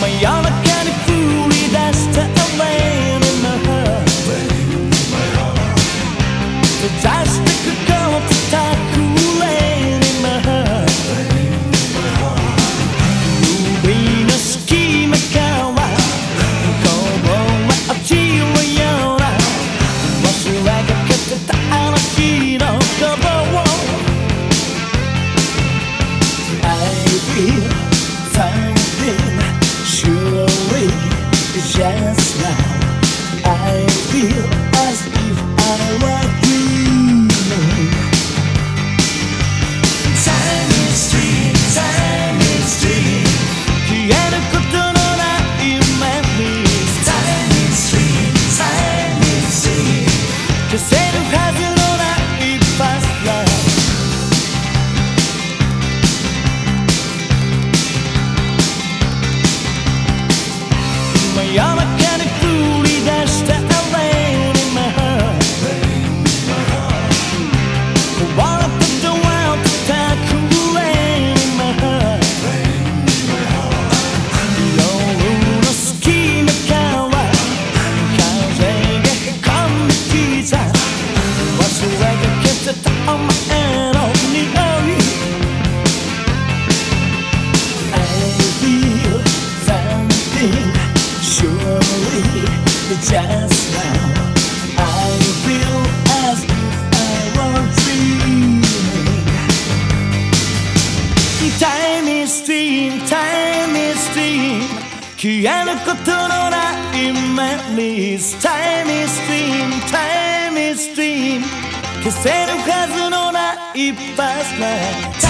夜中に降り出した Rain in my heart閉ざしてくこうとたく Rain in my heart 指の隙間からこぼれ落ちるような忘れかけてたあの日のことを I feel something surely just now I feel as if I were dreaming Time is dream, time is dream 消えることのないメモリー Time is dream, time is dream 消せるはずのない past life夜中に降り出した Rain in my heart 壊れたドアを叩く Rain in my heart 夜の隙間から風がへこんできた忘れかけてたお前の匂い I feel something surely just now I feel as if I were dreaming Time is dream, time is dream 消えることのない memories Time is dream, time is dream 消せるはずのない past life